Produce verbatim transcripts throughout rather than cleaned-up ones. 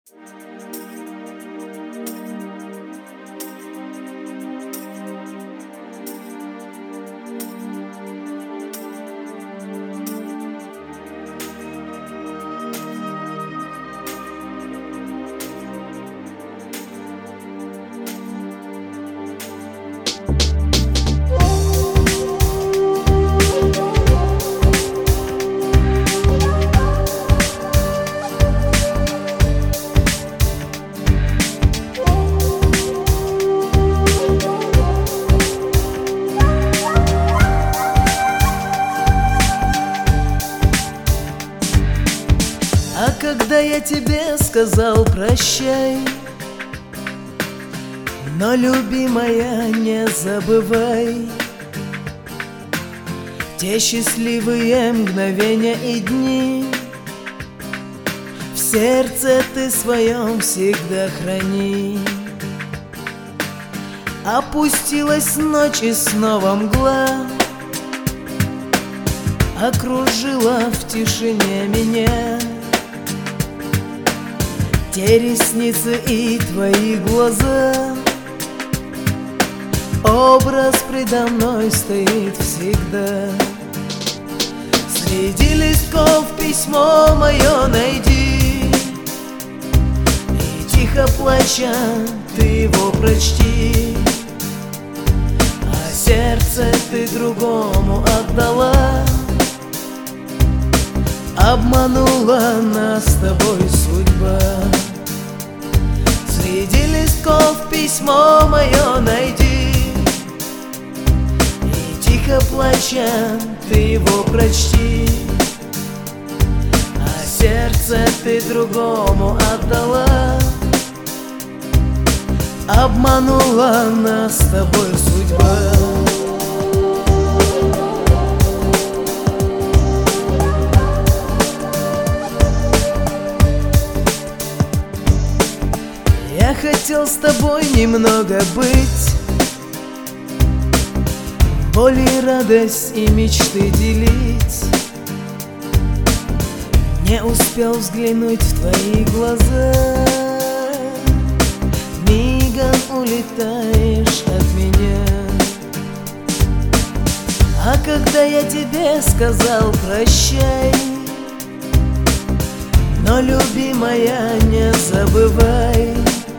А когда я тебе сказал прощай, но, любимая, не забывай те счастливые мгновения и дни. В сердце ты своем всегда храни. Опустилась ночь и снова мгла окружила в тишине меня. Те ресницы и твои глаза, образ предо мной стоит всегда. Среди листков письмо мое найди, и тихо плача ты его прочти. А сердце ты другому отдала, обманула нас с тобой судьба. Среди листков письмо мое найди, и тихо плача ты его прочти. А сердце ты другому отдала, обманула нас с тобой судьба. Я хотел с тобой немного быть, боль и радость и мечты делить. Не успел взглянуть в твои глаза, мигом улетаешь от меня. А когда я тебе сказал прощай, но, любимая, не забывай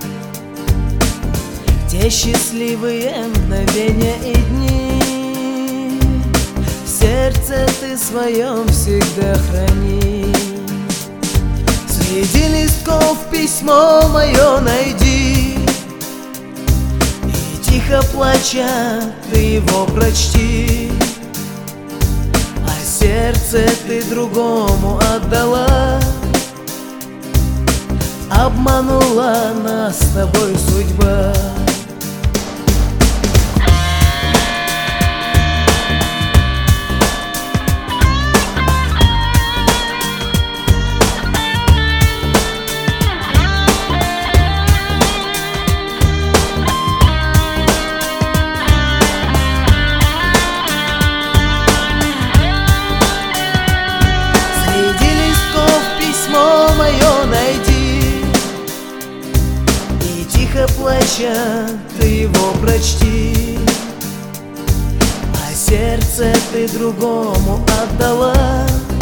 те счастливые мгновения и дни. В сердце ты своем всегда храни. Среди листков письмо мое найди, и тихо плача ты его прочти. А сердце ты другому отдала, обманула нас с тобой судьба. Мое найди, и тихо плача ты его прочти. А сердце ты другому отдала,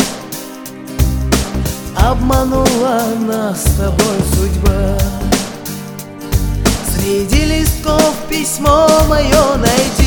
обманула нас с тобой судьба. Среди листков письмо мое найди,